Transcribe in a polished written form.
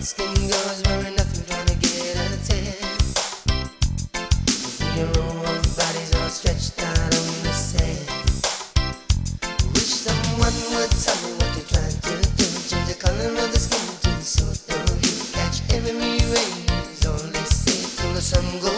Skin goes wearing nothing, trying to get a tan. Your own bodies all stretched out on the sand. Wish someone would tell me